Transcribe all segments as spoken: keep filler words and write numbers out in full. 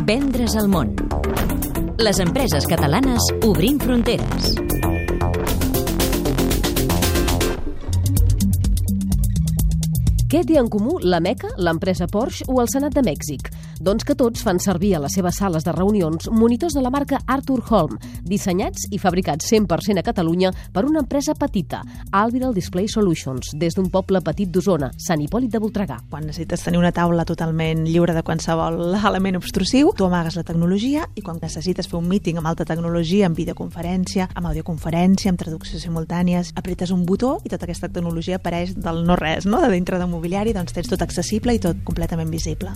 Vendre's al món. Les empreses catalanes obrint fronteres. Què té en comú la Meca, l'empresa Porsche o el Senat de Mèxic? Doncs que tots fan servir a les seves sales de reunions monitors de la marca Arthur Holm, dissenyats i fabricats cent per cent a Catalunya per una empresa petita, Alviral Display Solutions, des d'un poble petit d'Osona, Sant Hipòlit de Voltregà. Quan necessites tenir una taula totalment lliure de qualsevol element obstrusiu, tu amagues la tecnologia i quan necessites fer un meeting amb alta tecnologia, amb videoconferència, amb audioconferència, amb traducció simultànies, apretes un botó i tota aquesta tecnologia apareix del no res, no? De dintre de mobiliari, doncs tens tot accessible i tot completament visible.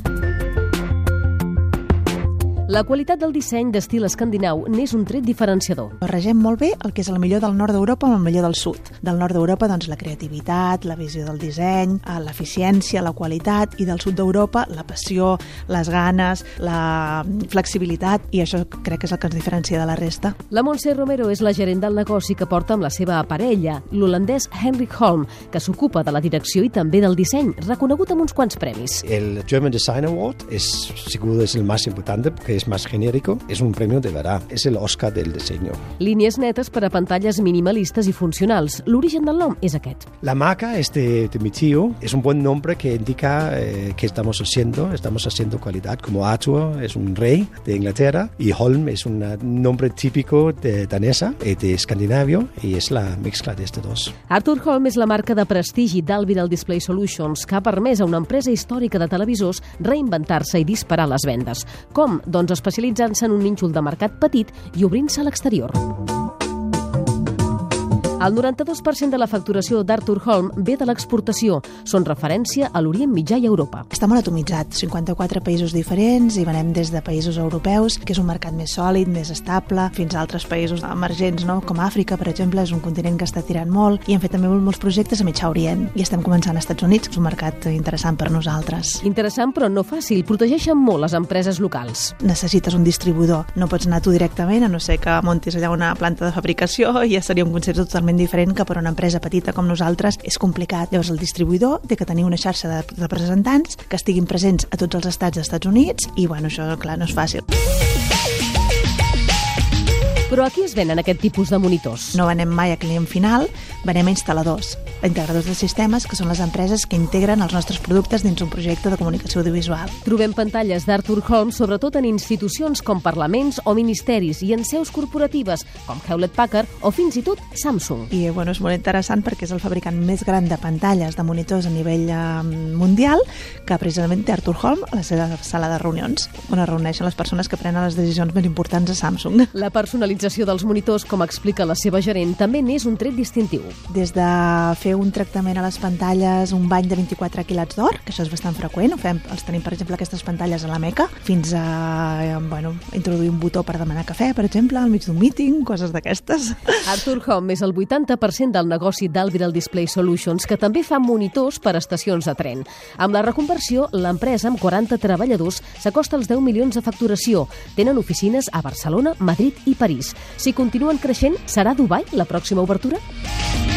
La qualitat del disseny d'estil escandinau n'és un tret diferenciador. Barregem molt bé el que és el millor del nord d'Europa amb el millor del sud. Del nord d'Europa, doncs, la creativitat, la visió del disseny, l'eficiència, la qualitat, i del sud d'Europa, la passió, les ganes, la flexibilitat, i això crec que és el que ens diferencia de la resta. La Montse Romero és la gerent del negoci que porta amb la seva parella, l'holandès Henrik Holm, que s'ocupa de la direcció i també del disseny, reconegut amb uns quants premis. El German Design Award es, seguro es el más importante porque es más genérico, es un premio de verdad, es el Oscar del diseño. Línies netes per a pantalles minimalistes i funcionals. L'origen del nom és aquest. La marca es de, de mi tío, es un buen nombre que indica eh, que estamos haciendo, estamos haciendo calidad, como Arthur es un rey de Inglaterra y Holm es un nombre típico de danesa y de escandinavio y es la mezcla de estos dos. Arthur Holm és la marca de prestigi d'Alviral Display Solutions que ha permès a una empresa històrica de televisors reinventar-se i disparar les vendes. Com? Doncs especialitzant-se en un nínxol de mercat petit i obrint-se a l'exterior. El noranta-dos per cent de la facturació d'Arthur Holm ve de l'exportació. Són referència a l'Orient Mitjà i Europa. Està molt atomitzat, cinquanta-quatre països diferents, i venem des de països europeus, que és un mercat més sòlid, més estable, fins a altres països emergents, no? Com Àfrica, per exemple, és un continent que està tirant molt, i hem fet també molts projectes a Mitjà Orient. I estem començant als Estats Units, que és un mercat interessant per nosaltres. Interessant, però no fàcil. Protegeixen molt les empreses locals. Necessites un distribuïdor. No pots anar tu directament, a no ser que muntis allà una planta de fabricació, i ja seria un concepte totalment diferent, que per una empresa petita com nosaltres és complicat. Llavors el distribuïdor té que tenir una xarxa de representants que estiguin presents a tots els estats dels Estats Units i, bueno, això, clar, no és fàcil. Però a qui es venen aquest tipus de monitors? No venem mai a client final, venem a instal·ladors, a integradors de sistemes, que són les empreses que integren els nostres productes dins un projecte de comunicació audiovisual. Trobem pantalles d'Arthur Holm sobretot en institucions com parlaments o ministeris i en seus corporatives com Hewlett Packard o fins i tot Samsung. I bueno, és molt interessant perquè és el fabricant més gran de pantalles de monitors a nivell eh, mundial, que precisament té Arthur Holm a la seva sala de reunions, on es reuneixen les persones que prenen les decisions més importants a Samsung. La personalització dels monitors, com explica la seva gerent, també n'és un tret distintiu. Des de fer un tractament a les pantalles, un bany de vint-i-quatre quilats d'or, que això és bastant freqüent, ho fem, els tenim, per exemple, aquestes pantalles a la Meca, fins a bueno, introduir un botó per demanar cafè, per exemple, al mig d'un meeting, coses d'aquestes. Arthur Holm és el vuitanta per cent del negoci d'Alviral Display Solutions, que també fa monitors per a estacions de tren. Amb la reconversió, l'empresa, amb quaranta treballadors, s'acosta als deu milions de facturació. Tenen oficines a Barcelona, Madrid i París. Si continuen creixent, serà Dubai la pròxima obertura?